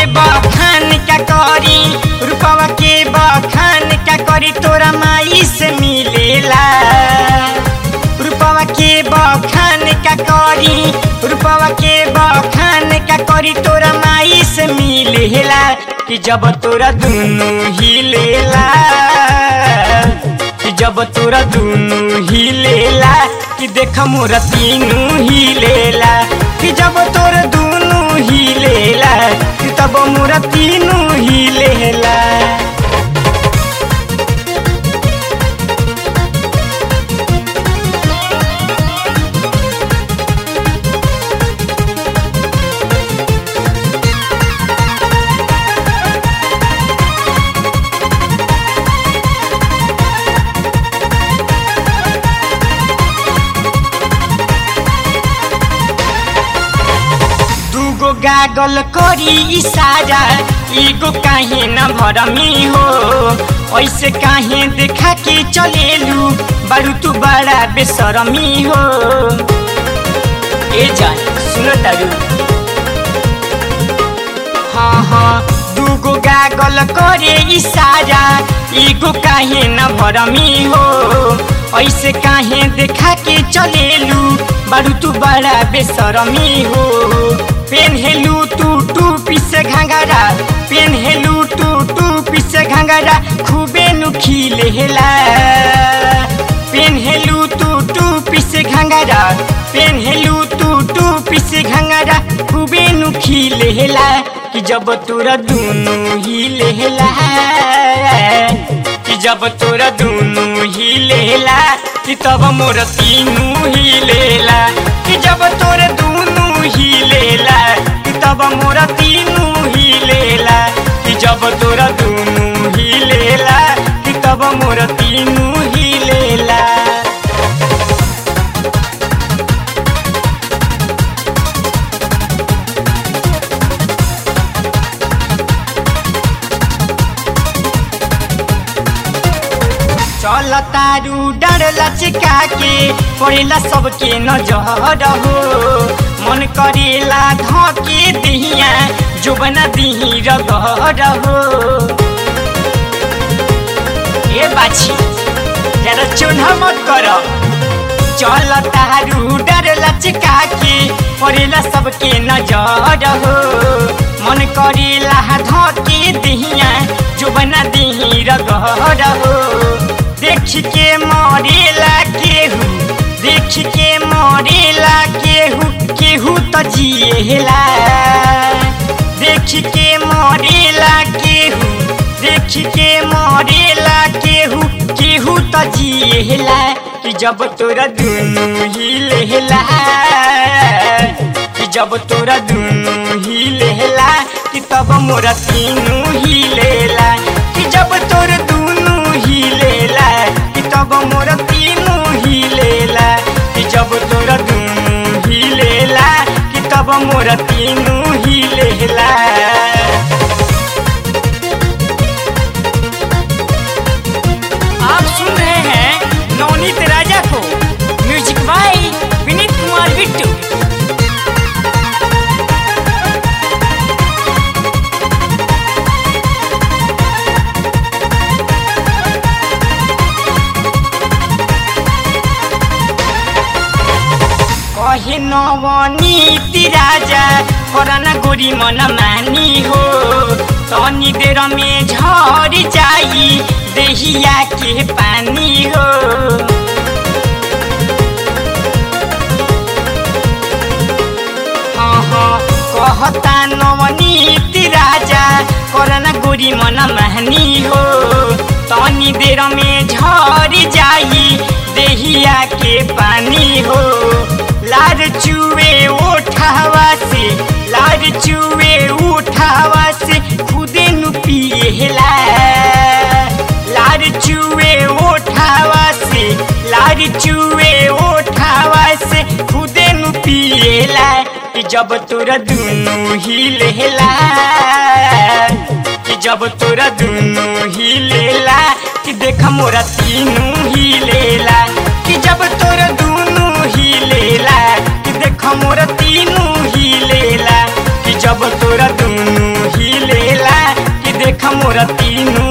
बखान का करी, रूपवा के बखान का करी, तोरा माई से मिलेला। रूपवा के बखान का करी, रूपवा के बखान का करी, तोरा माई से मिलेला। कि जब तोरा दुनू हिलेला, कि जब तोरा दुनू हिलेला, कि देख मोरा तीनू हिलेला। कि जब तोरा दुनू हिलेला, कि तब मोरा तीनू हिलेला। गागल करी इशारा, एगो काहे न भरमी हो। ऐसे काहे देखा के चलेलू, बारू तू बड़ा बेशरमी हो। ए जान सुनो तारू, हाँ हाँ दूगो गागल करे इशारा, एगो काहे न भरमी हो। ऐसे काहे देखा के चलेलू, बारू तू बड़ा बेशरमी हो। पेन्हेलू तू टूपी से घाघरा, पेन्हेलू तू टूपी से घाघरा, खूबे नु खिलेला। पेन्हेलू तू टूपी से घाघरा, पेन्हेलू तू टूपी से घाघरा, खूबे नु खिलेला। कि जब तोरा दुनू हिलेला, कि जब तोरा दुनू हिलेला, कि तब मोरा तीनू हिलेला। कि जब तोरा दुनू हिलेला, कि तब मोरा तीनू हिलेला। कि जब तोरा दुनू हिलेला, कि तब मोरा तीनू हिलेला। चल तारू डर लचका के, पड़ेला सबके नजर हो। मन करेला धके दिहिया, जुबना दिही रगड़ हो। ए बाछी जरा चुन्हा मत कर। चल तारू डर लचका के, पड़ेला सबके नजर हो। मन करेला धके दिहिया, जुबना दिही रगड़ हो। देख के मरेला केहू, देख के मरेला केहू, केहू तो जिएला। देख के मरेला केहू, देख के मरेला केहू, केहू तो जिएला। कि जब तोरा दुनू हिलेला, कि जब तोरा दुनू हिलेला, कि तब मोरा तीनू हिलेला। कि जब तोरा दुनू हिलेला, कि तब मोरा तीनू हिलेला। कि जब तोरा दुनू हिलेला, कि तब मोरा तीनू हिलेला। आप सुन रहे हैं नवनीत राजा को, म्यूजिक बाय विनीत कुमार बिट्टू। कहे नवनीत राजा, करना गोरी मन मानी हो। तनी देर में झड़ जाई देहिया के पानी हो। हाँ हाँ कहता नवनीत राजा, करना गोरी मन मानी हो। तनी देर में झड़ जाई देहिया के पानी हो। लार चुए उठावा से, लार चुए उठावा से, खुदे नु पिएला। लार चुए उठावा से, लार चुए उठावा से, खुदे नु पिएला। कि जब तोरा दुनू हिलेला, कि जब तोरा दुनू हिलेला, कि देख मोरा तीनू हिलेला। कि जब तोरा दुनू हिलेला, कि देख मोरा तीनू हिलेला। कि जब तोरा दुनू हिलेला, मोरा तीनू